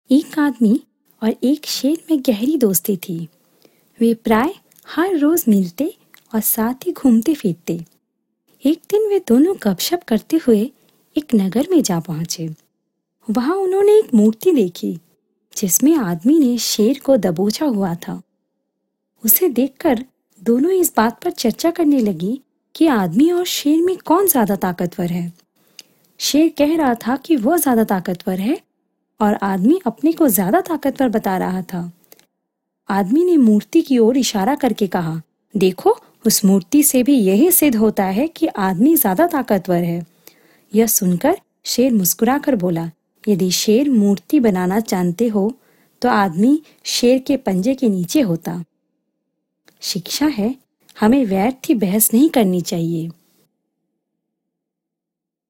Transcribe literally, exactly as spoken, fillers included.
एक आदमी और एक शेर में गहरी दोस्ती थी। वे प्राय हर रोज मिलते और साथ ही घूमते फिरते। एक दिन वे दोनों गपशप करते हुए एक नगर में जा पहुंचे। वहां उन्होंने एक मूर्ति देखी जिसमें आदमी ने शेर को दबोचा हुआ था। उसे देखकर दोनों इस बात पर चर्चा करने लगी कि आदमी और शेर में कौन ज्यादा ताकतवर है। शेर कह रहा था कि वह ज्यादा ताकतवर है और आदमी अपने को ज्यादा ताकतवर बता रहा था। आदमी ने मूर्ति की ओर इशारा करके कहा, देखो, उस मूर्ति से भी यही सिद्ध होता है कि आदमी ज्यादा ताकतवर है। यह सुनकर शेर मुस्कुराकर बोला, यदि शेर मूर्ति बनाना जानते हो तो आदमी शेर के पंजे के नीचे होता। शिक्षा है, हमें व्यर्थ ही बहस नहीं करनी चाहिए।